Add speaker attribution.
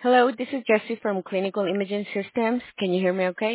Speaker 1: Hello, this is Jessie from Clinical Imaging Systems. Can you hear me okay?